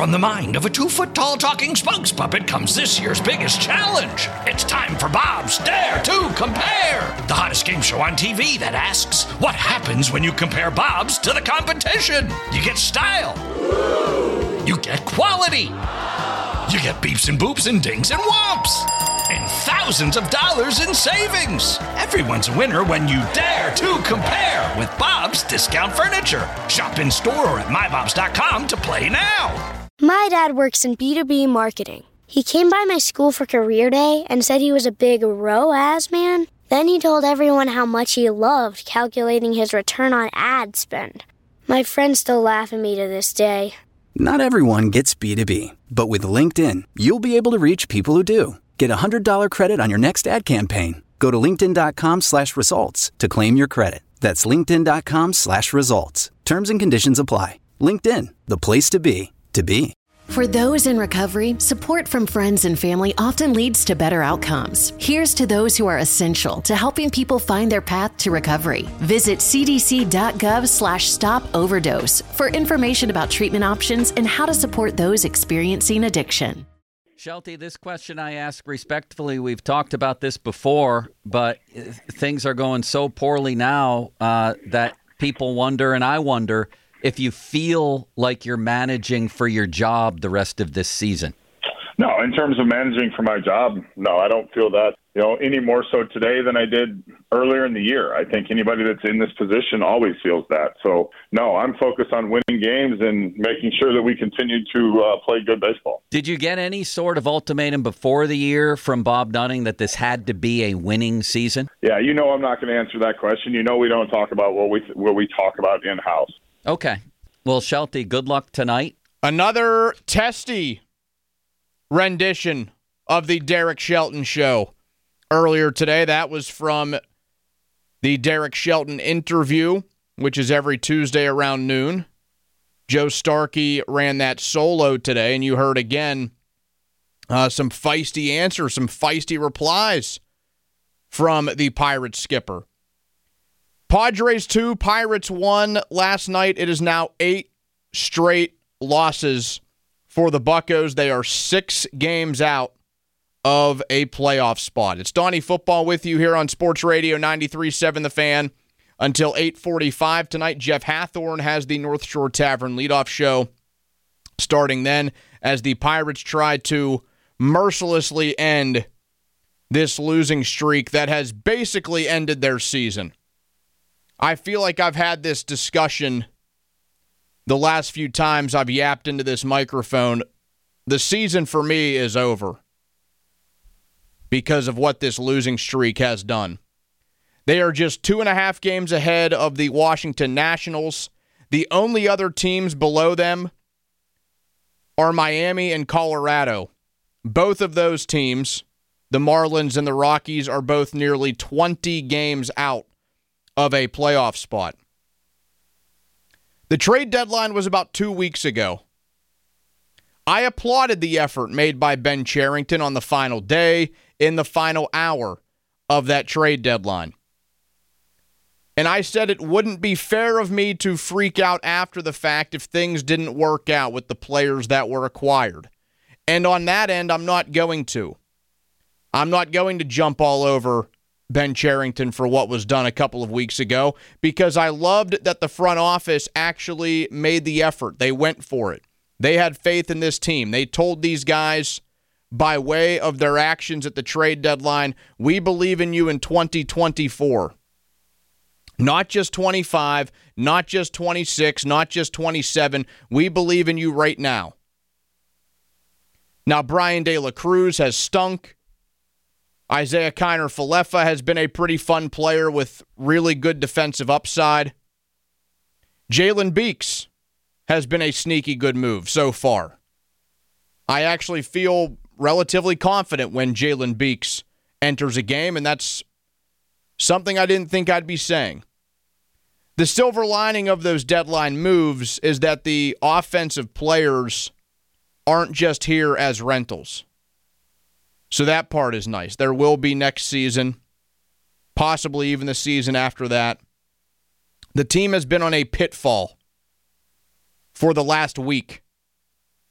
From the mind of a 2-foot-tall talking spokes puppet comes this year's biggest challenge. It's time for Bob's Dare to Compare, the hottest game show on TV that asks, what happens when you compare Bob's to the competition? You get style. You get quality. You get beeps and boops and dings and whomps. And thousands of dollars in savings. Everyone's a winner when you dare to compare with Bob's Discount Furniture. Shop in store or at mybobs.com to play now. My dad works in B2B marketing. He came by my school for career day and said he was a big ROAS man. Then he told everyone how much he loved calculating his return on ad spend. My friends still laugh at me to this day. Not everyone gets B2B, but with LinkedIn, you'll be able to reach people who do. Get a $100 credit on your next ad campaign. Go to linkedin.com/results to claim your credit. That's linkedin.com/results. Terms and conditions apply. LinkedIn, the place to be, to be. For those in recovery, support from friends and family often leads to better outcomes. Here's to those who are essential to helping people find their path to recovery. Visit cdc.gov/stop-overdose for information about treatment options and how to support those experiencing addiction. Shelty, this question I ask respectfully. We've talked about this before, but things are going so poorly now that people wonder, and I wonder, if you feel like you're managing for your job the rest of this season. No, in terms of managing for my job, no, I don't feel that, any more so today than I did earlier in the year. I think anybody that's in this position always feels that. So, no, I'm focused on winning games and making sure that we continue to play good baseball. Did you get any sort of ultimatum before the year from Bob Nutting that this had to be a winning season? Yeah, I'm not going to answer that question. We don't talk about what we talk about in-house. Okay. Well, Shelty, good luck tonight. Another testy rendition of the Derek Shelton Show earlier today. That was from the Derek Shelton interview, which is every Tuesday around noon. Joe Starkey ran that solo today, and you heard again some feisty answers, some feisty replies from the Pirates skipper. Padres 2, Pirates 1 last night. It is now 8 straight losses for the Buccos. They are 6 games out of a playoff spot. It's Donnie Football with you here on Sports Radio 93.7 The Fan until 8:45 tonight. Jeff Hathorn has the North Shore Tavern leadoff show starting then as the Pirates try to mercilessly end this losing streak that has basically ended their season. I feel like I've had this discussion the last few times I've yapped into this microphone. The season for me is over because of what this losing streak has done. They are just 2.5 games ahead of the Washington Nationals. The only other teams below them are Miami and Colorado. Both of those teams, the Marlins and the Rockies, are both nearly 20 games out of a playoff spot. The trade deadline was about 2 weeks ago. I applauded the effort made by Ben Cherington on the final day, in the final hour of that trade deadline. And I said it wouldn't be fair of me to freak out after the fact if things didn't work out with the players that were acquired. And on that end, I'm not going to. I'm not going to jump all over Ben Cherington for what was done a couple of weeks ago, because I loved that the front office actually made the effort. They went for it. They had faith in this team. They told these guys, by way of their actions at the trade deadline, we believe in you in 2024. Not just 25, not just 26, not just 27. We believe in you right now. Now, Brian De La Cruz has stunk. Isaiah Kiner-Falefa has been a pretty fun player with really good defensive upside. Jalen Beeks has been a sneaky good move so far. I actually feel relatively confident when Jalen Beeks enters a game, and that's something I didn't think I'd be saying. The silver lining of those deadline moves is that the offensive players aren't just here as rentals. So that part is nice. There will be next season, possibly even the season after that. The team has been on a pitfall for the last week.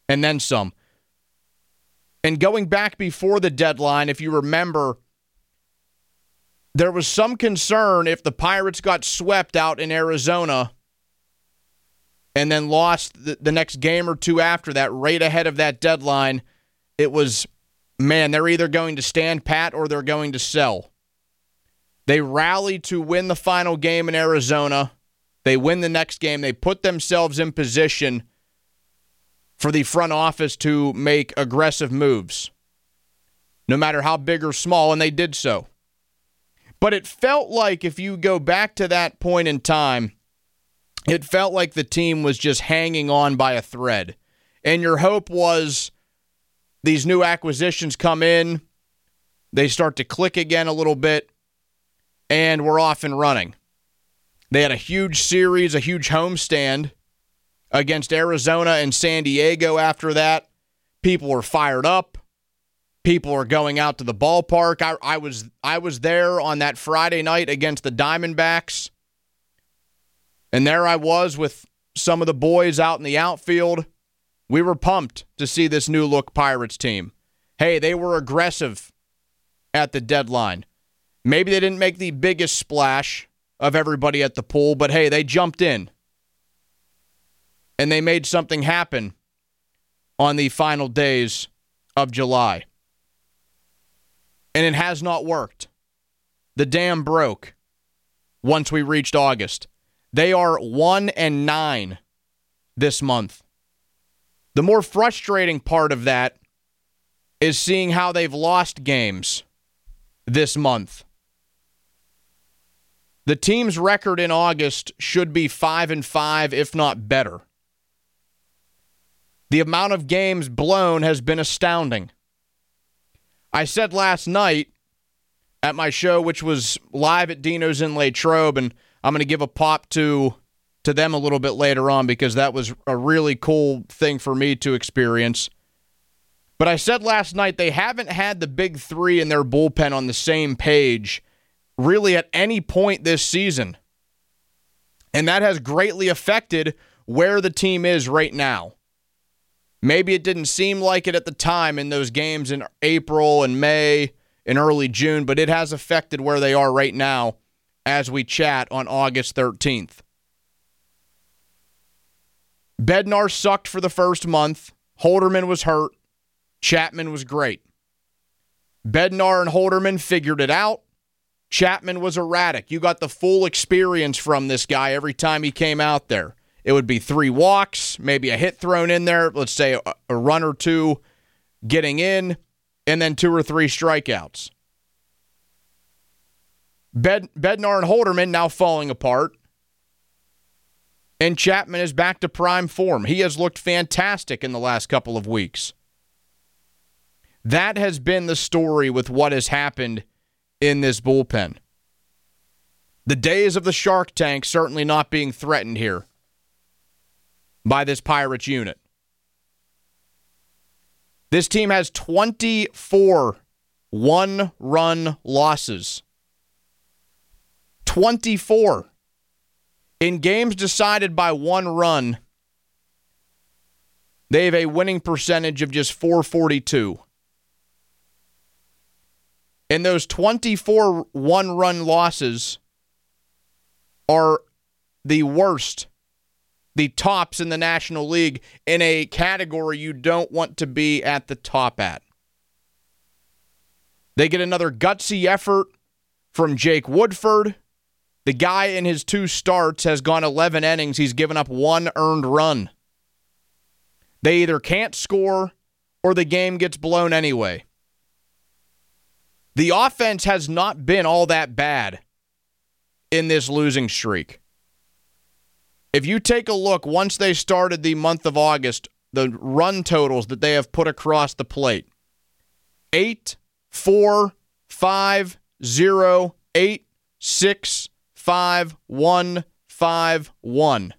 and then some. And going back before the deadline, if you remember, there was some concern if the Pirates got swept out in Arizona and then lost the next game or two after that, right ahead of that deadline, it was, man, they're either going to stand pat or they're going to sell. They rallied to win the final game in Arizona. They win the next game. They put themselves in position for the front office to make aggressive moves, no matter how big or small, and they did so. But it felt like, if you go back to that point in time, it felt like the team was just hanging on by a thread. And your hope was these new acquisitions come in, they start to click again a little bit, and we're off and running. They had a huge series, a huge homestand against Arizona and San Diego after that. People were fired up. People were going out to the ballpark. I was there on that Friday night against the Diamondbacks. And there I was with some of the boys out in the outfield. We were pumped to see this new look Pirates team. Hey, they were aggressive at the deadline. Maybe they didn't make the biggest splash of everybody at the pool, but hey, they jumped in. And they made something happen on the final days of July. And it has not worked. The dam broke once we reached August. They are 1-9 this month. The more frustrating part of that is seeing how they've lost games this month. The team's record in August should be 5-5, if not better. The amount of games blown has been astounding. I said last night at my show, which was live at Dino's in Latrobe, and I'm going to give a pop to them a little bit later on because that was a really cool thing for me to experience. But I said last night they haven't had the big three in their bullpen on the same page really at any point this season. And that has greatly affected where the team is right now. Maybe it didn't seem like it at the time in those games in April and May and early June, but it has affected where they are right now as we chat on August 13th. Bednar sucked for the first month. Holderman was hurt. Chapman was great. Bednar and Holderman figured it out. Chapman was erratic. You got the full experience from this guy every time he came out there. It would be 3 walks, maybe a hit thrown in there, let's say a run or two getting in, and then 2 or 3 strikeouts. Bednar and Holderman now falling apart, and Chapman is back to prime form. He has looked fantastic in the last couple of weeks. That has been the story with what has happened in this bullpen. The days of the Shark Tank certainly not being threatened here by this Pirates unit. This team has 24 one-run losses. 24. In games decided by 1 run, they have a winning percentage of just .442. And those 24 one-run losses are the worst, the tops in the National League, in a category you don't want to be at the top at. They get another gutsy effort from Jake Woodford. The guy in his 2 starts has gone 11 innings. He's given up 1 earned run. They either can't score or the game gets blown anyway. The offense has not been all that bad in this losing streak. If you take a look, once they started the month of August, the run totals that they have put across the plate: 8, 4, 5, 0, 8, 6, 5, 1, 5, 1.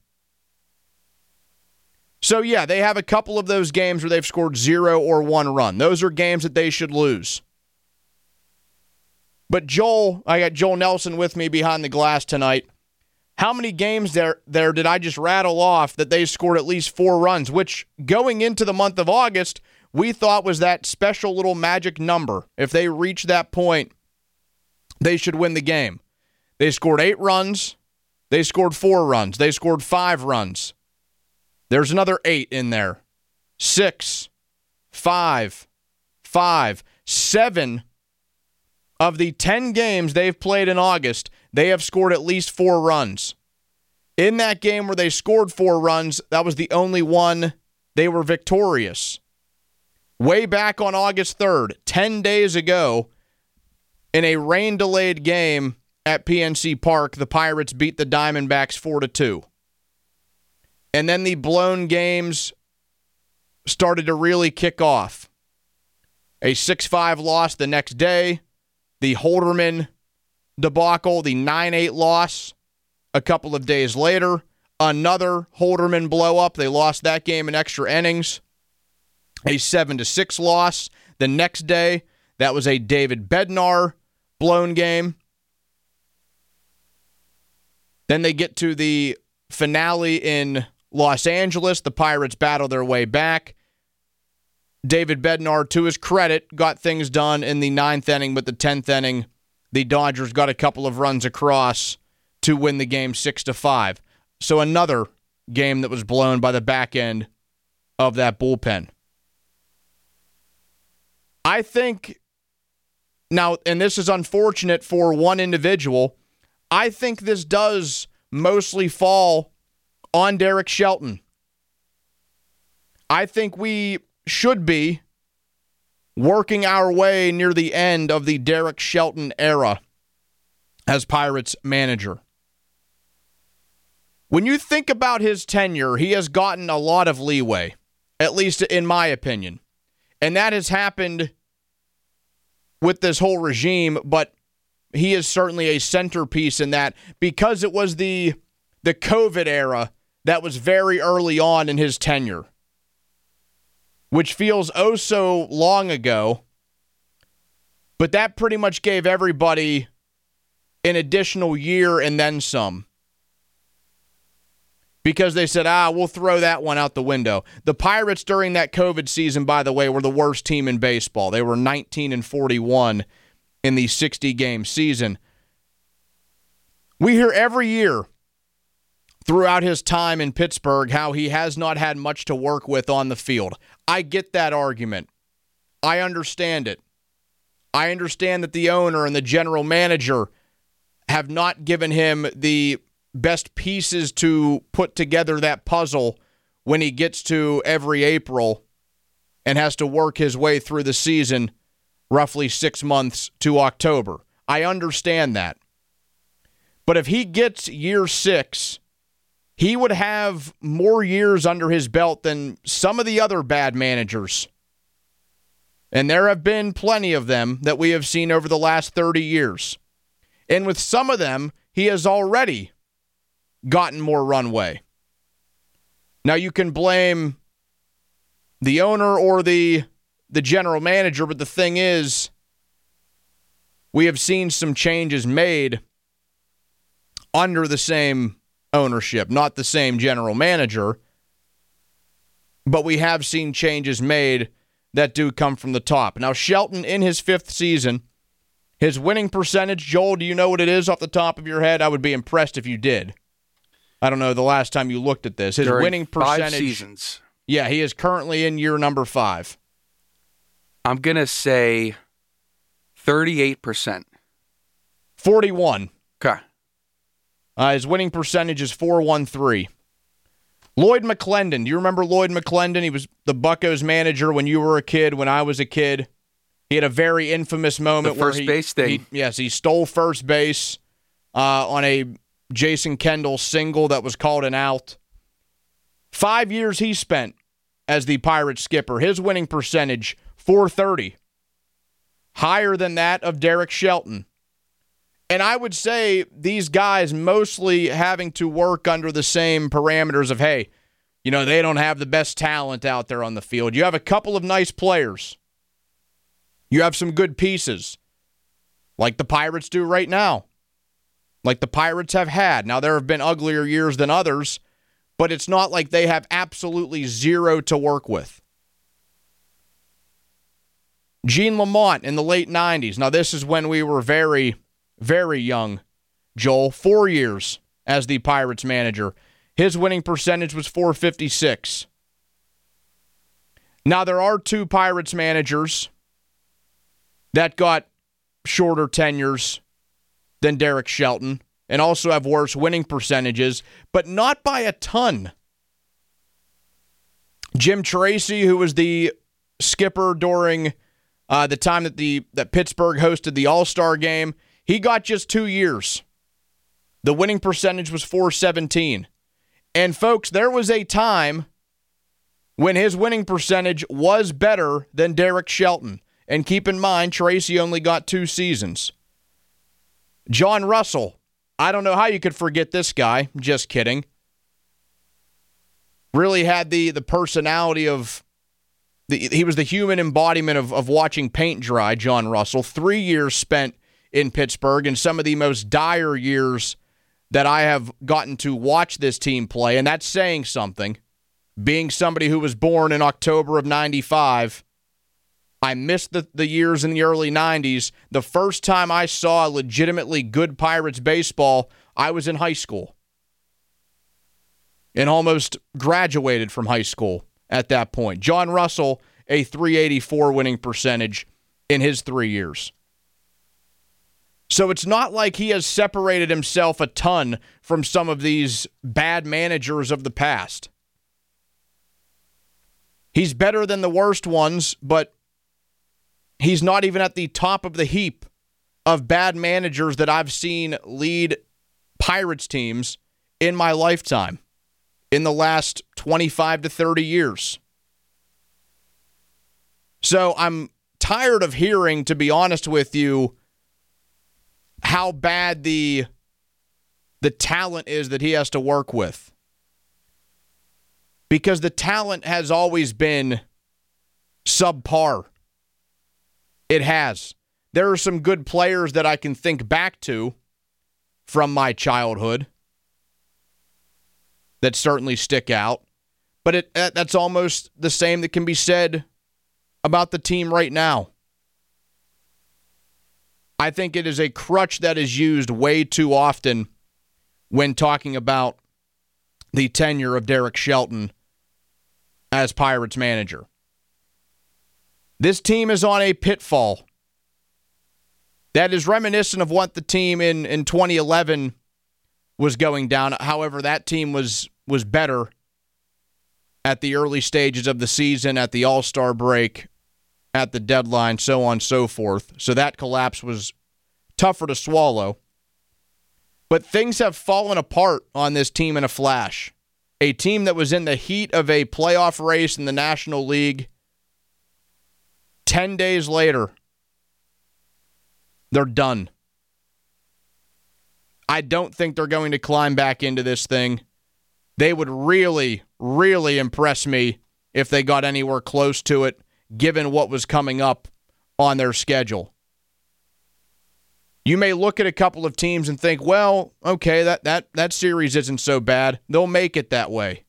So yeah, they have a couple of those games where they've scored 0 or 1 run. Those are games that they should lose. But I got Joel Nelson with me behind the glass tonight. How many games there did I just rattle off that they scored at least 4 runs, which going into the month of August, we thought was that special little magic number. If they reach that point, they should win the game. They scored 8 runs. They scored 4 runs. They scored 5 runs. There's another 8 in there. 6, 5, 5, 7 of the 10 games they've played in August, they have scored at least 4 runs. In that game where they scored 4 runs, that was the only one they were victorious. Way back on August 3rd, 10 days ago, in a rain-delayed game at PNC Park, the Pirates beat the Diamondbacks 4-2. And then the blown games started to really kick off. A 6-5 loss the next day, the Holderman debacle, the 9-8 loss a couple of days later, another Holderman blow-up. They lost that game in extra innings. A 7-6 loss the next day. That was a David Bednar blown game. Then they get to the finale in Los Angeles. The Pirates battle their way back. David Bednar, to his credit, got things done in the 9th inning, but the 10th inning, the Dodgers got a couple of runs across to win the game 6-5. So another game that was blown by the back end of that bullpen. I think, now, and this is unfortunate for one individual, I think this does mostly fall on Derek Shelton. I think we should be working our way near the end of the Derek Shelton era as Pirates manager. When you think about his tenure, he has gotten a lot of leeway, at least in my opinion. And that has happened with this whole regime, but he is certainly a centerpiece in that because it was the COVID era that was very early on in his tenure, which feels oh so long ago, but that pretty much gave everybody an additional year and then some. Because they said, we'll throw that one out the window. The Pirates during that COVID season, by the way, were the worst team in baseball. They were 19-41 in the 60-game season. We hear every year throughout his time in Pittsburgh how he has not had much to work with on the field. I get that argument. I understand it. I understand that the owner and the general manager have not given him the best pieces to put together that puzzle when he gets to every April and has to work his way through the season, roughly 6 months to October. I understand that. But if he gets year 6, he would have more years under his belt than some of the other bad managers. And there have been plenty of them that we have seen over the last 30 years. And with some of them, he has already gotten more runway. Now, you can blame the owner or the general manager, but the thing is, we have seen some changes made under the same ownership, not the same general manager, but we have seen changes made that do come from the top. Now, Shelton, in his 5th season, his winning percentage, Joel, do you know what it is off the top of your head? I would be impressed if you did. I don't know the last time you looked at this. His winning percentage. 5 seasons. Yeah, he is currently in year number 5. I'm going to say 38%. 41. Okay. His winning percentage is .413. Lloyd McClendon. Do you remember Lloyd McClendon? He was the Buccos manager when you were a kid, when I was a kid. He had a very infamous moment where he stole first base on a Jason Kendall single that was called an out. 5 years he spent as the Pirates skipper. His winning percentage, .430. Higher than that of Derek Shelton. And I would say these guys mostly having to work under the same parameters of, hey, you know, they don't have the best talent out there on the field. You have a couple of nice players. You have some good pieces, like the Pirates do right now. like the Pirates have had. Now, there have been uglier years than others, but it's not like they have absolutely zero to work with. Gene Lamont in the late 90s. Now, this is when we were very, very young, Joel. 4 years as the Pirates manager. His winning percentage was .456. Now, there are two Pirates managers that got shorter tenures than Derek Shelton and also have worse winning percentages, but not by a ton. Jim Tracy, who was the skipper during the time that Pittsburgh hosted the All-Star game, he got just 2 years. The winning percentage was .417. And folks, there was a time when his winning percentage was better than Derek Shelton. And keep in mind, Tracy only got 2 seasons. John Russell, I don't know how you could forget this guy. Just kidding. Really had the personality of... he was the human embodiment of watching paint dry, John Russell. 3 years spent in Pittsburgh, and some of the most dire years that I have gotten to watch this team play, and that's saying something. Being somebody who was born in October of 95, I missed the years in the early 90s. The first time I saw legitimately good Pirates baseball, I was in high school. And almost graduated from high school at that point. John Russell, a .384 winning percentage in his 3 years. So it's not like he has separated himself a ton from some of these bad managers of the past. He's better than the worst ones, but he's not even at the top of the heap of bad managers that I've seen lead Pirates teams in my lifetime in the last 25 to 30 years. So I'm tired of hearing, to be honest with you, how bad the talent is that he has to work with. Because the talent has always been subpar. It has. There are some good players that I can think back to from my childhood that certainly stick out. But that's almost the same that can be said about the team right now. I think it is a crutch that is used way too often when talking about the tenure of Derek Shelton as Pirates manager. This team is on a pitfall that is reminiscent of what the team in 2011 was going down. However, that team was better at the early stages of the season, at the All-Star break, at the deadline, so on and so forth. So that collapse was tougher to swallow. But things have fallen apart on this team in a flash. A team that was in the heat of a playoff race in the National League, 10 days later, they're done. I don't think they're going to climb back into this thing. They would really, really impress me if they got anywhere close to it, given what was coming up on their schedule. You may look at a couple of teams and think, well, okay, that series isn't so bad. They'll make it that way.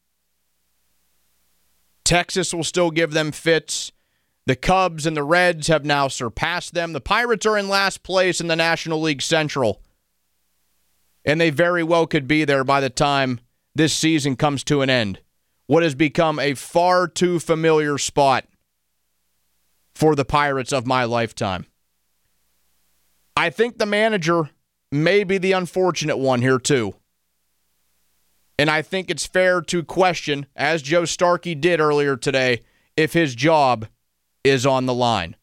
Texas will still give them fits. The Cubs and the Reds have now surpassed them. The Pirates are in last place in the National League Central, and they very well could be there by the time this season comes to an end. What has become a far too familiar spot for the Pirates of my lifetime. I think the manager may be the unfortunate one here too. And I think it's fair to question, as Joe Starkey did earlier today, if his job is on the line.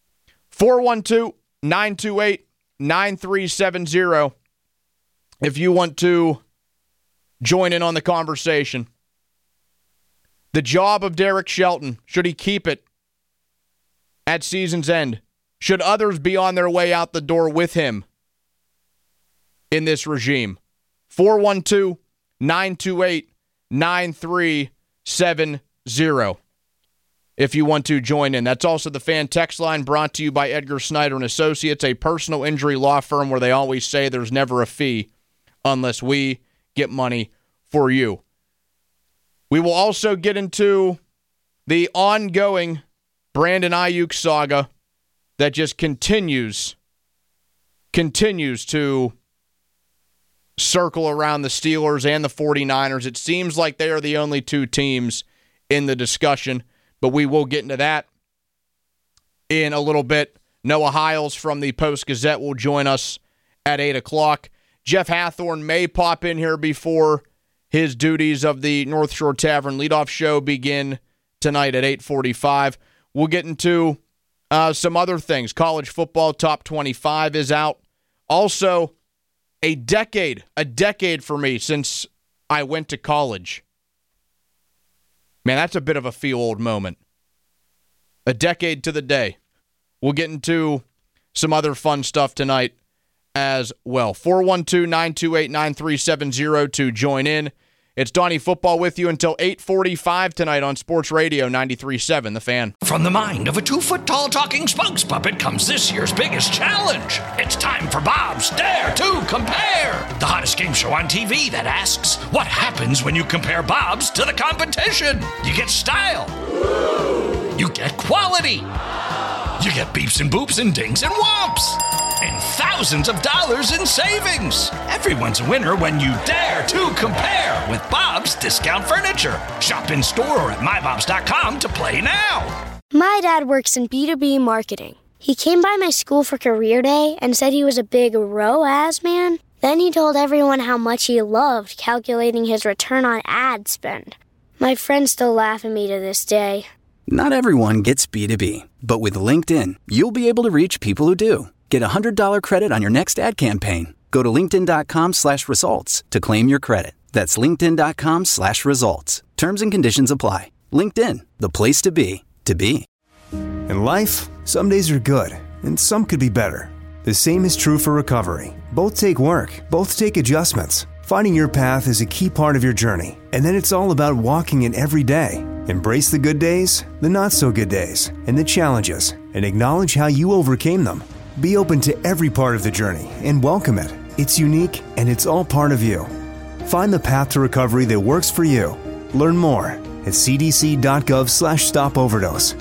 412-928-9370 if you want to join in on the conversation. The job of Derek Shelton, should he keep it at season's end? Should others be on their way out the door with him in this regime? 412-928-9370 if you want to join in. That's also the fan text line, brought to you by Edgar Snyder and Associates, a personal injury law firm where they always say there's never a fee unless we get money for you. We will also get into the ongoing Brandon Ayuk saga that just continues to circle around the Steelers and the 49ers. It seems like they are the only two teams in the discussion, but we will get into that in a little bit. Noah Hiles from the Post-Gazette will join us at 8 o'clock. Jeff Hathorn may pop in here before his duties of the North Shore Tavern leadoff show begin tonight at 8:45. We'll get into some other things. College football top 25 is out. Also, a decade for me since I went to college. Man, that's a bit of a feel-old moment. A decade to the day. We'll get into some other fun stuff tonight as well. 412-928-9370 to join in. It's Donnie Football with you until 8:45 tonight on Sports Radio 93.7 The Fan. From the mind of a 2-foot-tall talking spokes puppet comes this year's biggest challenge. It's time for Bob's Dare to Compare, the hottest game show on TV that asks, what happens when you compare Bob's to the competition? You get style. You get quality. You get beeps and boops and dings and whomps. And thousands of dollars in savings. Everyone's a winner when you dare to compare with Bob's Discount Furniture. Shop in store or at mybobs.com to play now. My dad works in B2B marketing. He came by my school for career day and said he was a big ROAS man. Then he told everyone how much he loved calculating his return on ad spend. My friends still laugh at me to this day. Not everyone gets B2B, but with LinkedIn, you'll be able to reach people who do. Get a $100 credit on your next ad campaign. Go to linkedin.com/results to claim your credit. That's linkedin.com/results. Terms and conditions apply. LinkedIn, the place to be, to be. In life, some days are good, and some could be better. The same is true for recovery. Both take work, both take adjustments. Finding your path is a key part of your journey, and then it's all about walking it every day. Embrace the good days, the not-so-good days, and the challenges, and acknowledge how you overcame them. Be open to every part of the journey and welcome it. It's unique, and it's all part of you. Find the path to recovery that works for you. Learn more at cdc.gov/stopoverdose.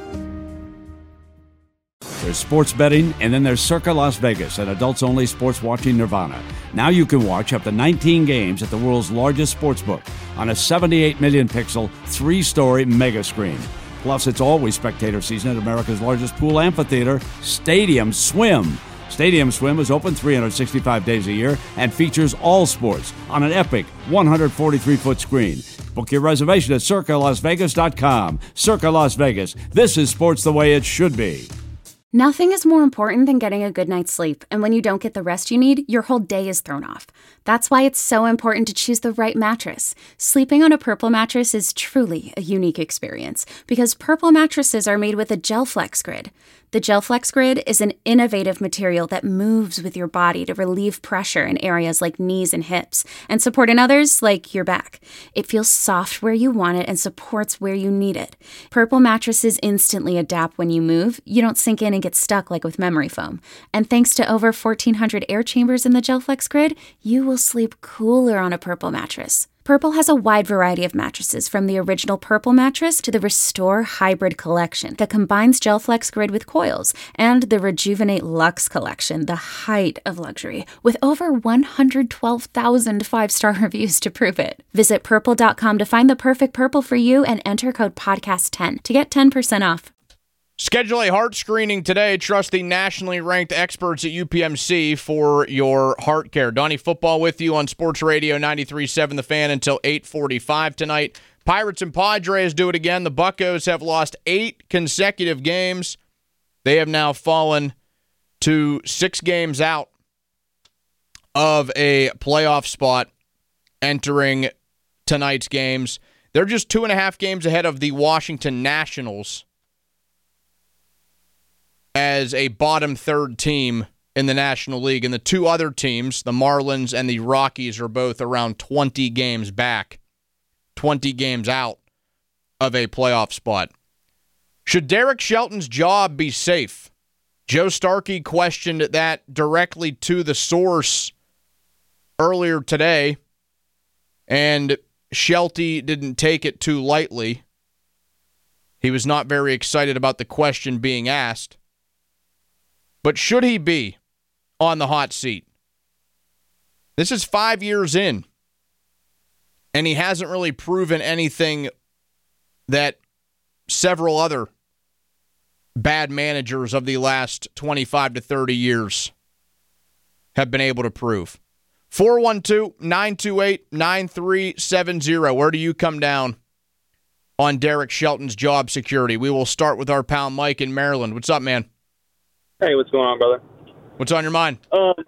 There's sports betting, and then there's Circa Las Vegas, an adults-only sports-watching nirvana. Now you can watch up to 19 games at the world's largest sportsbook on a 78 million pixel, 3-story mega screen. Plus, it's always spectator season at America's largest pool amphitheater, Stadium Swim. Stadium Swim is open 365 days a year and features all sports on an epic 143-foot screen. Book your reservation at CircaLasVegas.com. Circa Las Vegas. This is sports the way it should be. Nothing is more important than getting a good night's sleep, and when you don't get the rest you need, your whole day is thrown off. That's why it's so important to choose the right mattress. Sleeping on a Purple mattress is truly a unique experience, because Purple mattresses are made with a GelFlex Grid. The GelFlex Grid is an innovative material that moves with your body to relieve pressure in areas like knees and hips, and support in others like your back. It feels soft where you want it and supports where you need it. Purple mattresses instantly adapt when you move. You don't sink in and get stuck like with memory foam. And thanks to over 1,400 air chambers in the GelFlex Grid, you will sleep cooler on a Purple mattress. Purple has a wide variety of mattresses, from the original Purple mattress to the Restore Hybrid collection that combines GelFlex Grid with coils, and the Rejuvenate Luxe collection, the height of luxury, with over 112,000 5-star reviews to prove it. Visit Purple.com to find the perfect Purple for you and enter code PODCAST10 to get 10% off. Schedule a heart screening today. Trust the nationally ranked experts at UPMC for your heart care. Donnie Football with you on Sports Radio 93.7 The Fan until 8:45 tonight. Pirates and Padres do it again. The Buccos have lost 8 consecutive games. They have now fallen to 6 games out of a playoff spot entering tonight's games. They're just 2.5 games ahead of the Washington Nationals as a bottom third team in the National League. And the two other teams, the Marlins and the Rockies, are both around 20 games back, 20 games out of a playoff spot. Should Derek Shelton's job be safe? Joe Starkey questioned that directly to the source earlier today, and Shelty didn't take it too lightly. He was not very excited about the question being asked. But should he be on the hot seat? This is 5 years in, and he hasn't really proven anything that several other bad managers of the last 25 to 30 years have been able to prove. 412-928-9370. Where do you come down on Derek Shelton's job security? We will start with our pal Mike in Maryland. What's up, man? Hey, what's going on, brother? What's on your mind?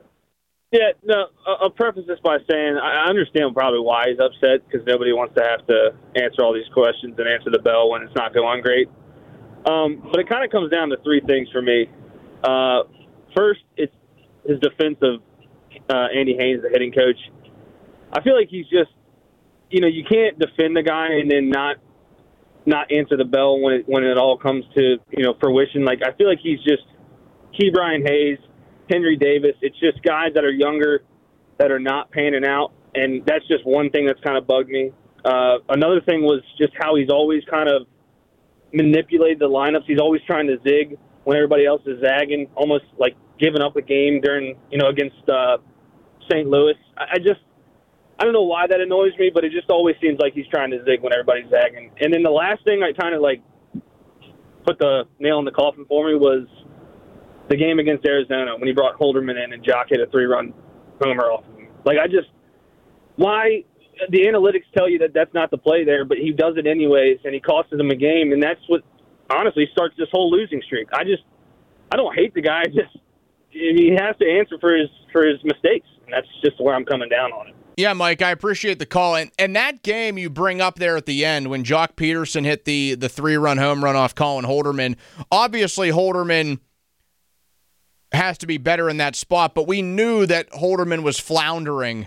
I'll preface this by saying I understand probably why he's upset, because nobody wants to have to answer all these questions and answer the bell when it's not going great. But it kind of comes down to three things for me. First, it's his defense of Andy Haynes, the hitting coach. I feel like he's just, you can't defend the guy and then not answer the bell when it all comes to, fruition. Like, I feel like he's just Brian Hayes, Henry Davis. It's just guys that are younger that are not panning out, and that's just one thing that's kind of bugged me. Another thing was just how he's always kind of manipulated the lineups. He's always trying to zig when everybody else is zagging, almost like giving up a game during, against St. Louis. I don't know why that annoys me, but it just always seems like he's trying to zig when everybody's zagging. And then the last thing I kind of put the nail in the coffin for me was the game against Arizona when he brought Holderman in and Jock hit a 3-run homer off of him. Why? The analytics tell you that that's not the play there, but he does it anyways, and he costs them a game, and that's what honestly starts this whole losing streak. I don't hate the guy. He has to answer for his mistakes, and that's just where I'm coming down on it. Yeah, Mike, I appreciate the call. And that game you bring up there at the end when Jock Peterson hit the 3-run home run off Colin Holderman, obviously Holderman has to be better in that spot, but we knew that Holderman was floundering.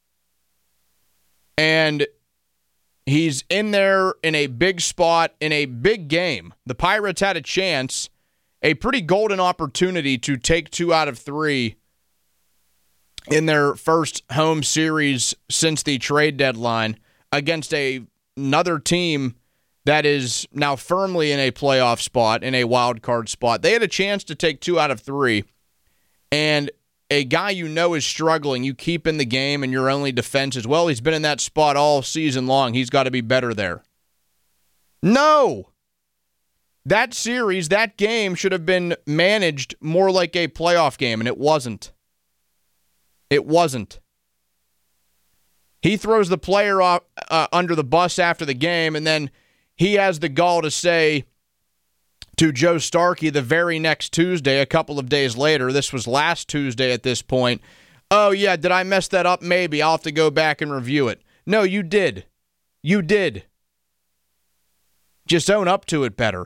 And he's in there in a big spot, in a big game. The Pirates had a chance, a pretty golden opportunity to take 2 out of 3 in their first home series since the trade deadline against another team that is now firmly in a playoff spot, in a wild card spot. They had a chance to take 2 out of 3, and a guy is struggling, you keep in the game, and your only defense is, well, he's been in that spot all season long. He's got to be better there. No! That series, that game should have been managed more like a playoff game, and it wasn't. It wasn't. He throws the player off, under the bus after the game, and then he has the gall to say to Joe Starkey the very next Tuesday, a couple of days later, this was last Tuesday at this point, oh yeah, did I mess that up? Maybe. I'll have to go back and review it. No, you did. You did. Just own up to it better.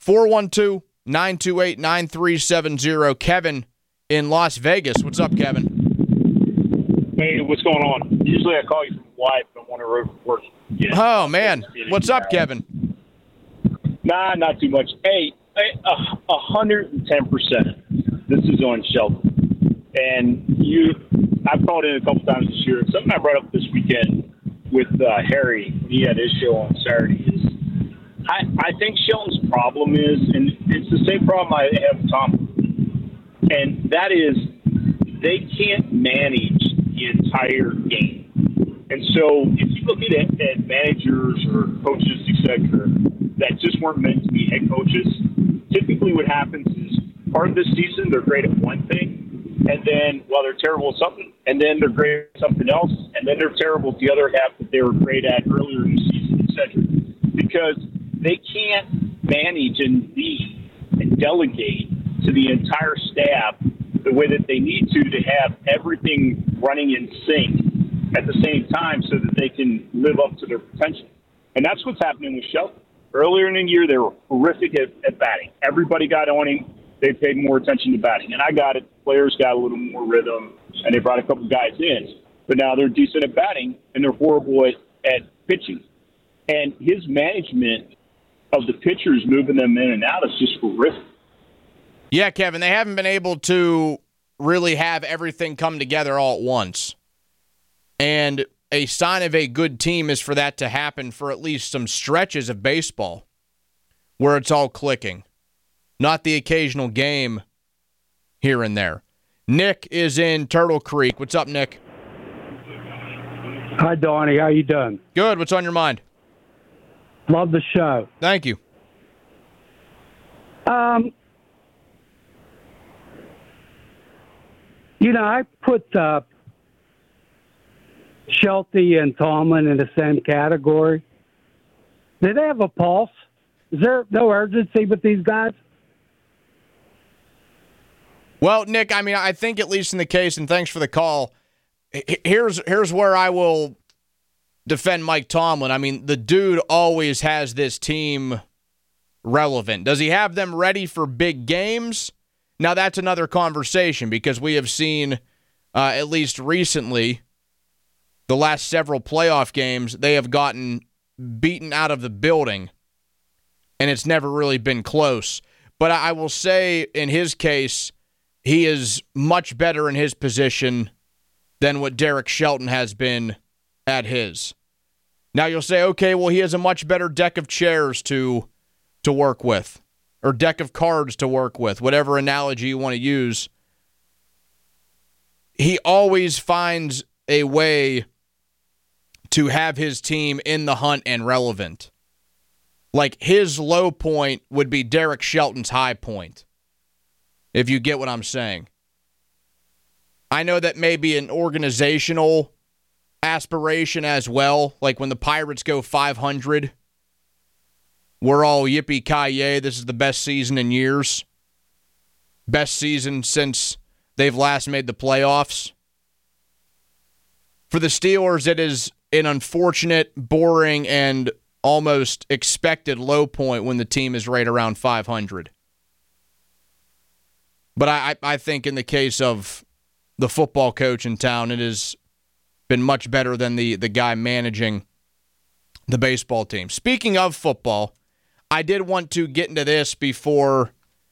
412-928-9370. Kevin in Las Vegas. What's up, Kevin? Hey, what's going on? Usually I call you from Hawaii, but I want to work. Yeah. Oh, man. What's up, Kevin? Nah, not too much. Hey, 110%. This is on Shelton. And I've called in a couple times this year. Something I brought up this weekend with Harry when he had his show on Saturday is I think Shelton's problem is, and it's the same problem I have with Tom, and that is they can't manage the entire game. And so if you look at managers or coaches, etc., that just weren't meant to be head coaches, typically what happens is part of the season they're great at one thing, and then, they're terrible at something, and then they're great at something else, and then they're terrible at the other half that they were great at earlier in the season, etc. Because they can't manage and lead and delegate to the entire staff the way that they need to have everything running in sync at the same time so that they can live up to their potential. And that's what's happening with Shelton. Earlier in the year, they were horrific at batting. Everybody got on him. They paid more attention to batting. And I got it. The players got a little more rhythm, and they brought a couple guys in. But now they're decent at batting, and they're horrible at pitching. And his management of the pitchers moving them in and out is just horrific. Yeah, Kevin, they haven't been able to really have everything come together all at once. And a sign of a good team is for that to happen for at least some stretches of baseball where it's all clicking, not the occasional game here and there. Nick is in Turtle Creek. What's up, Nick? Hi, Donnie. How you doing? Good. What's on your mind? Love the show. Thank you. I put Shelty and Tomlin in the same category. Do they have a pulse? Is there no urgency with these guys? Well, Nick, I think at least in the case, and thanks for the call, here's where I will defend Mike Tomlin. The dude always has this team relevant. Does he have them ready for big games? Now, that's another conversation because we have seen, at least recently, the last several playoff games, they have gotten beaten out of the building, and it's never really been close. But I will say, in his case, he is much better in his position than what Derek Shelton has been at his. Now, you'll say, okay, well, he has a much better deck of chairs to work with, or deck of cards to work with, whatever analogy you want to use. He always finds a way to have his team in the hunt and relevant. Like, his low point would be Derek Shelton's high point, if you get what I'm saying. I know that may be an organizational aspiration as well. Like, when the Pirates go 500, we're all yippee-ki-yay, this is the best season in years. Best season since they've last made the playoffs. For the Steelers, it is an unfortunate, boring, and almost expected low point when the team is right around 500. But I think in the case of the football coach in town, it has been much better than the guy managing the baseball team. Speaking of football, I did want to get into this before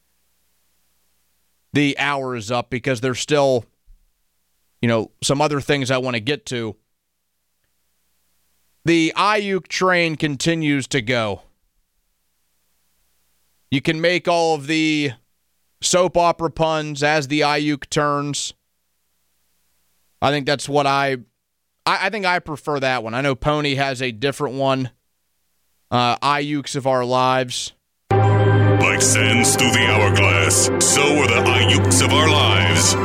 the hour is up because there's still, some other things I want to get to. The Aiyuk train continues to go. You can make all of the soap opera puns as the Aiyuk turns. I think that's what I think I prefer that one. I know Pony has a different one. Aiyuks of our lives. Like sands through the hourglass, so are the Aiyuks of our lives.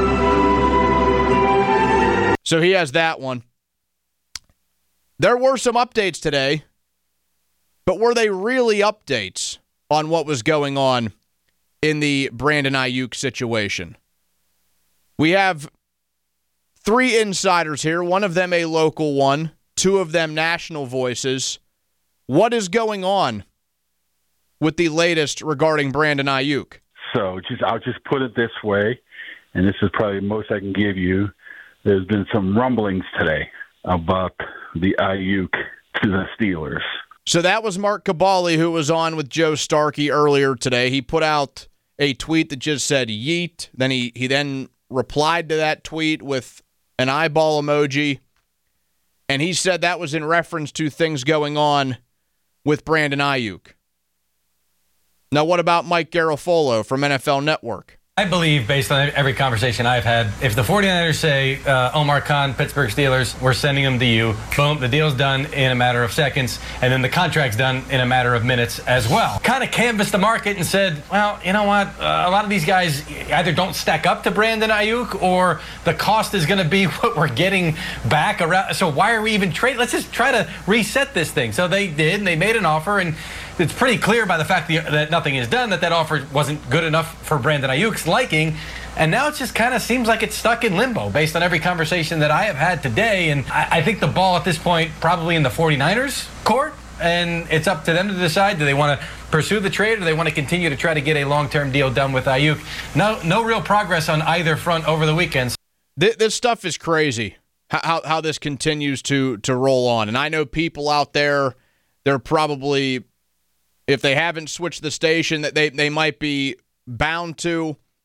So he has that one. There were some updates today, but were they really updates on what was going on in the Brandon Aiyuk situation? We have 3 insiders here, one of them a local one, 2 of them national voices. What is going on with the latest regarding Brandon Aiyuk? So I'll just put it this way, and this is probably the most I can give you. There's been some rumblings today about the Aiyuk to the Steelers. So that was Mark Cabali, who was on with Joe Starkey earlier today. He put out a tweet that just said yeet. Then he then replied to that tweet with an eyeball emoji. And he said that was in reference to things going on with Brandon Aiyuk. Now, what about Mike Garafolo from NFL Network? I believe, based on every conversation I've had, if the 49ers say, Omar Khan, Pittsburgh Steelers, we're sending him to you, boom, the deal's done in a matter of seconds, and then the contract's done in a matter of minutes as well. Kind of canvassed the market and said, well, you know what, a lot of these guys either don't stack up to Brandon Aiyuk or the cost is going to be what we're getting back around. So why are we even trading? Let's just try to reset this thing. So they did, and they made an offer, and it's pretty clear by the fact that nothing is done that offer wasn't good enough for Brandon Aiyuk's liking. And now it just kind of seems like it's stuck in limbo based on every conversation that I have had today. And I think the ball at this point probably in the 49ers court. And it's up to them to decide. Do they want to pursue the trade or do they want to continue to try to get a long-term deal done with Aiyuk? No real progress on either front over the weekend. This stuff is crazy, how this continues to roll on. And I know people out there, they're probably, if they haven't switched the station, that they might be bound to.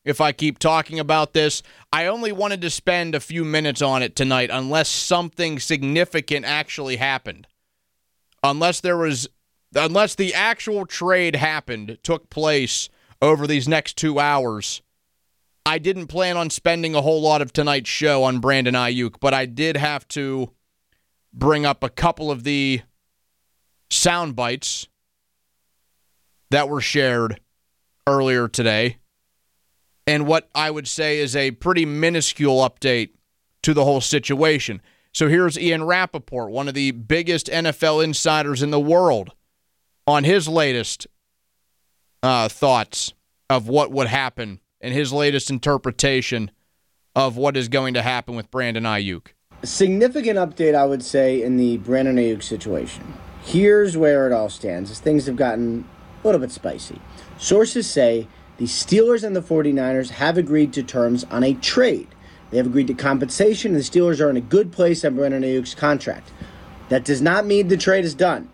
if I keep talking about this. I only wanted to spend a few minutes on it tonight unless something significant actually happened. Unless the actual trade took place over these next 2 hours. I didn't plan on spending a whole lot of tonight's show on Brandon Ayuk, but I did have to bring up a couple of the sound bites that were shared earlier today, and what I would say is a pretty minuscule update to the whole situation. So here's Ian Rappaport, one of the biggest NFL insiders in the world, on his latest thoughts of what would happen and his latest interpretation of what is going to happen with Brandon Ayuk. A significant update, I would say, in the Brandon Ayuk situation. Here's where it all stands, as things have gotten a little bit spicy. Sources say the Steelers and the 49ers have agreed to terms on a trade. They have agreed to compensation, and the Steelers are in a good place on Brandon Ayuk's contract. That does not mean the trade is done.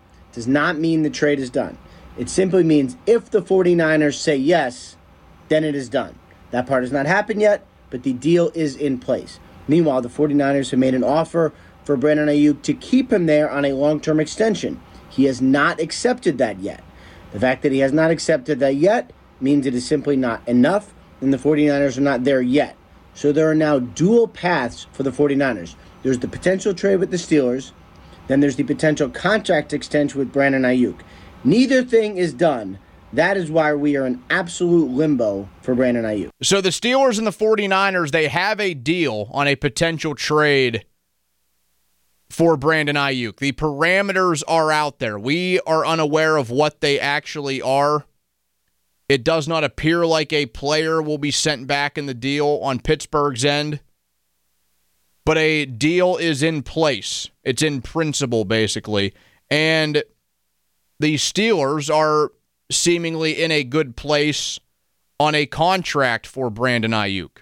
It simply means if the 49ers say yes, then it is done. That part has not happened yet, but the deal is in place. Meanwhile, the 49ers have made an offer for Brandon Ayuk to keep him there on a long-term extension. He has not accepted that yet. The fact that he has not accepted that yet means it is simply not enough, and the 49ers are not there yet. So there are now dual paths for the 49ers. There's the potential trade with the Steelers, then there's the potential contract extension with Brandon Ayuk. Neither thing is done. That is why we are in absolute limbo for Brandon Ayuk. So the Steelers and the 49ers, they have a deal on a potential trade for Brandon Ayuk. The parameters are out there. We are unaware of what they actually are. It does not appear like a player will be sent back in the deal on Pittsburgh's end, but a deal is in place. It's in principle, basically. And the Steelers are seemingly in a good place on a contract for Brandon Ayuk.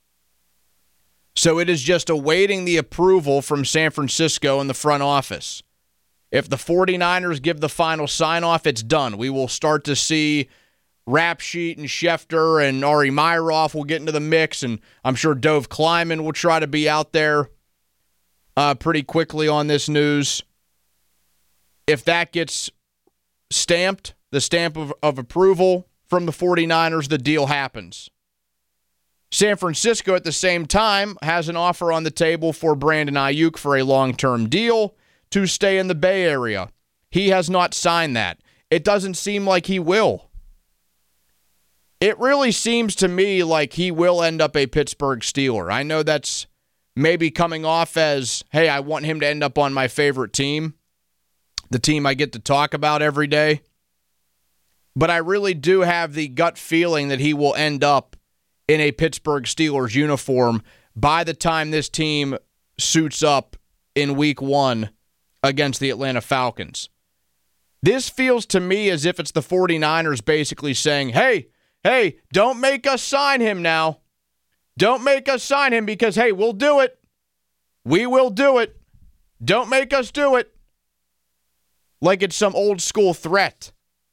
So it is just awaiting the approval from San Francisco in the front office. If the 49ers give the final sign-off, it's done. We will start to see Rap Sheet and Schefter and Ari Myroff will get into the mix, and I'm sure Dove Kleiman will try to be out there pretty quickly on this news. If that gets stamped, the stamp of approval from the 49ers, the deal happens. San Francisco, at the same time, has an offer on the table for Brandon Ayuk for a long-term deal to stay in the Bay Area. He has not signed that. It doesn't seem like he will. It really seems to me like he will end up a Pittsburgh Steeler. I know that's maybe coming off as, hey, I want him to end up on my favorite team, the team I get to talk about every day. But I really do have the gut feeling that he will end up in a Pittsburgh Steelers uniform by the time this team suits up in Week 1 against the Atlanta Falcons. This feels to me as if it's the 49ers basically saying, hey, don't make us sign him now. Don't make us sign him because, hey, we'll do it. We will do it. Don't make us do it. Like it's some old school threat.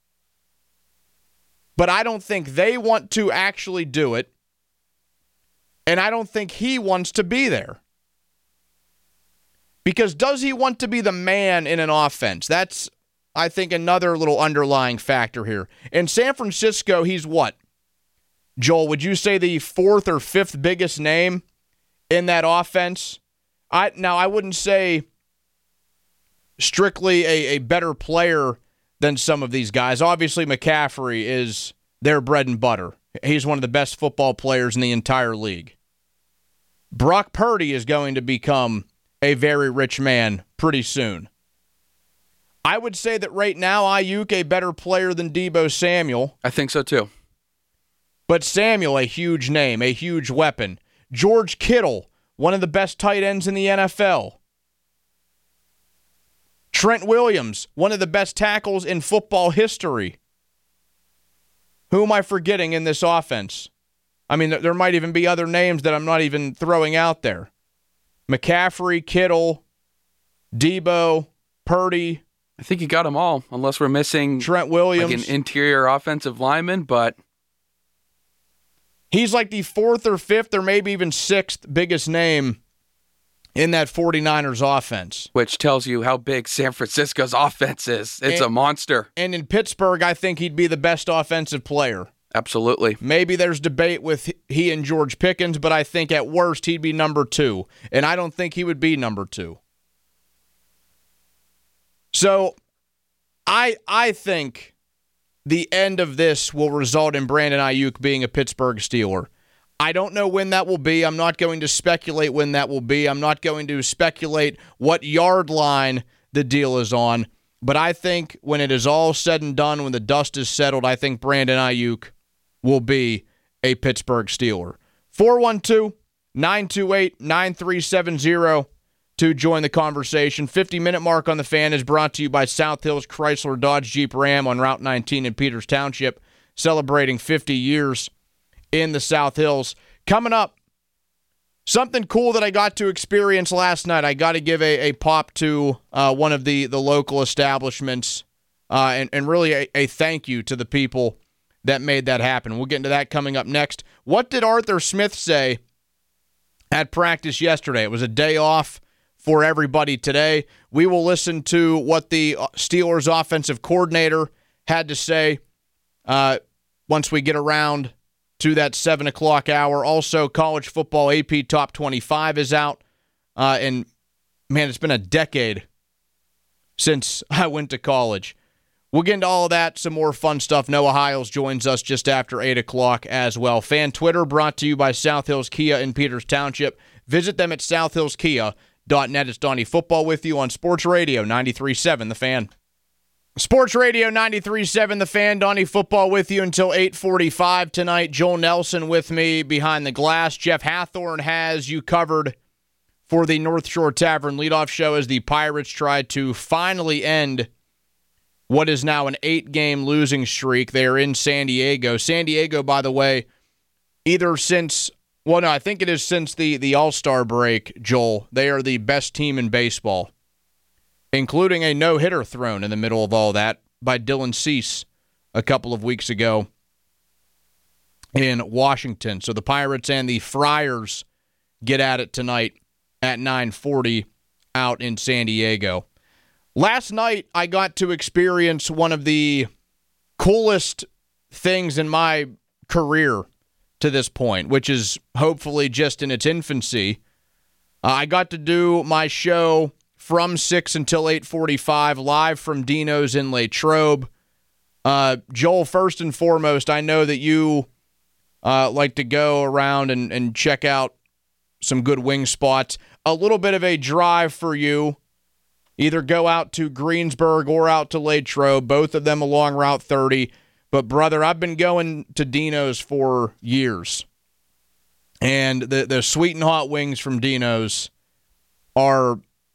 But I don't think they want to actually do it. And I don't think he wants to be there. Because does he want to be the man in an offense? That's, I think, another little underlying factor here. In San Francisco, he's what? Joel, would you say the fourth or fifth biggest name in that offense? I wouldn't say strictly a better player than some of these guys. Obviously, McCaffrey is their bread and butter. He's one of the best football players in the entire league. Brock Purdy is going to become a very rich man pretty soon. I would say that right now, Ayuk a better player than Deebo Samuel. I think so too. But Samuel, a huge name, a huge weapon. George Kittle, one of the best tight ends in the NFL. Trent Williams, one of the best tackles in football history. Who am I forgetting in this offense? I mean, there might even be other names that I'm not even throwing out there. McCaffrey, Kittle, Deebo, Purdy. I think you got them all, unless we're missing Trent Williams, like an interior offensive lineman, but He's like the fourth or fifth or maybe even sixth biggest name in that 49ers offense. Which tells you how big San Francisco's offense is. It's a monster. And in Pittsburgh, I think he'd be the best offensive player. Absolutely. Maybe there's debate with he and George Pickens, but I think at worst he'd be number 2. And I don't think he would be number 2. So I think the end of this will result in Brandon Ayuk being a Pittsburgh Steeler. I don't know when that will be. I'm not going to speculate when that will be. I'm not going to speculate what yard line the deal is on. But I think when it is all said and done, when the dust is settled, I think Brandon Ayuk will be a Pittsburgh Steeler. 412-928-9370 to join the conversation. 50-minute mark on the Fan is brought to you by South Hills Chrysler Dodge Jeep Ram on Route 19 in Peters Township, celebrating 50 years in the South Hills. Coming up, something cool that I got to experience last night. I got to give a pop to one of the local establishments and really a thank you to the people that made that happen. We'll get into that coming up next. What did Arthur Smith say at practice yesterday? It was a day off for everybody today. We will listen to what the Steelers offensive coordinator had to say once we get around to that 7 o'clock hour. Also, college football AP Top 25 is out. And, man, it's been a decade since I went to college. We'll get into all of that, some more fun stuff. Noah Hiles joins us just after 8 o'clock as well. Fan Twitter brought to you by South Hills Kia in Peters Township. Visit them at southhillskia.net. It's Donnie Football with you on Sports Radio 93.7 The Fan. Sports Radio 93.7 The Fan. Donnie Football with you until 8:45 tonight. Joel Nelson with me behind the glass. Jeff Hathorn has you covered for the North Shore Tavern leadoff show as the Pirates try to finally end what is now an 8-game losing streak. They are in San Diego. San Diego, by the way, either since, well, no, I think it is since the All-Star break, Joel, they are the best team in baseball, including a no-hitter thrown in the middle of all that by Dylan Cease a couple of weeks ago in Washington. So the Pirates and the Friars get at it tonight at 9:40 out in San Diego. Last night, I got to experience one of the coolest things in my career to this point, which is hopefully just in its infancy. I got to do my show from 6 until 8:45, live from Dino's in Latrobe. Joel, first and foremost, I know that you like to go around and check out some good wing spots. A little bit of a drive for you. Either go out to Greensburg or out to Latrobe, both of them along Route 30. But, brother, I've been going to Dino's for years. And the sweet and hot wings from Dino's are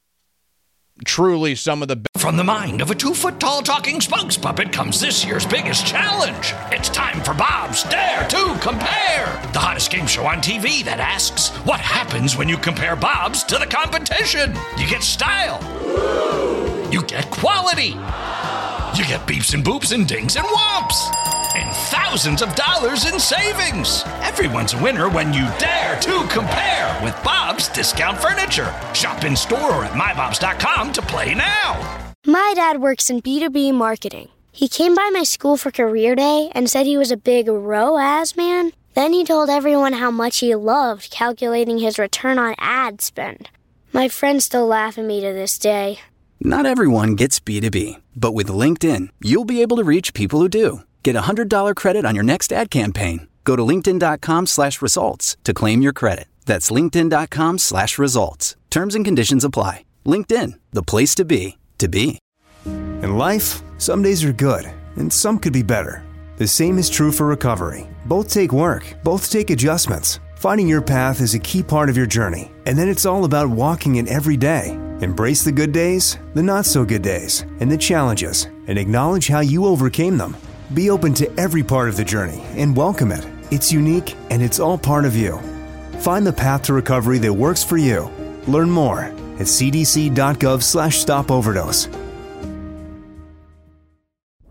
truly some of the best. From the mind of a 2-foot-tall talking spokes puppet comes this year's biggest challenge. It's time for Bob's Dare to Compare, the hottest game show on TV that asks, what happens when you compare Bob's to the competition? You get style. You get quality. You get beeps and boops and dings and whomps. And thousands of dollars in savings. Everyone's a winner when you dare to compare with Bob's Discount Furniture. Shop in store or at mybobs.com to play now. My dad works in B2B marketing. He came by my school for career day and said he was a big ROAS man. Then he told everyone how much he loved calculating his return on ad spend. My friends still laugh at me to this day. Not everyone gets B2B, but with LinkedIn, you'll be able to reach people who do. Get a $100 credit on your next ad campaign. Go to linkedin.com/results to claim your credit. That's linkedin.com/results. Terms and conditions apply. LinkedIn, the place to be, to be. In life, some days are good, and some could be better. The same is true for recovery. Both take work, both take adjustments. Finding your path is a key part of your journey, and then it's all about walking it every day. Embrace the good days, the not-so-good days, and the challenges, and acknowledge how you overcame them. Be open to every part of the journey and welcome it. It's unique, and it's all part of you. Find the path to recovery that works for you. Learn more at cdc.gov/stopoverdose.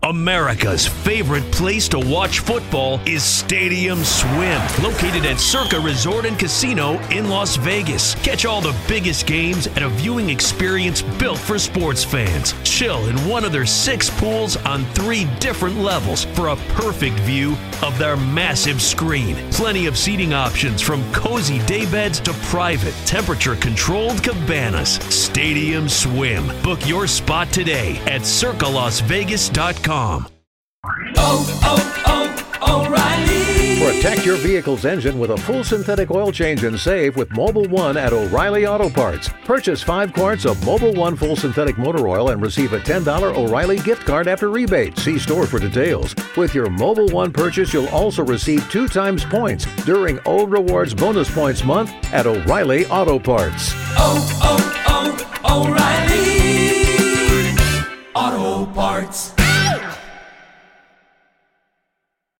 America's favorite place to watch football is Stadium Swim, located at Circa Resort and Casino in Las Vegas. Catch all the biggest games at a viewing experience built for sports fans. Chill in one of their 6 pools on 3 different levels for a perfect view of their massive screen. Plenty of seating options from cozy daybeds to private, temperature-controlled cabanas. Stadium Swim. Book your spot today at circalasvegas.com. O'Reilly. Protect your vehicle's engine with a full synthetic oil change and save with Mobil 1 at O'Reilly Auto Parts. Purchase 5 quarts of Mobil 1 full synthetic motor oil and receive a $10 O'Reilly gift card after rebate. See store for details. With your Mobil 1 purchase, you'll also receive 2 times points during O Rewards Bonus Points Month at O'Reilly Auto Parts. O'Reilly Auto Parts.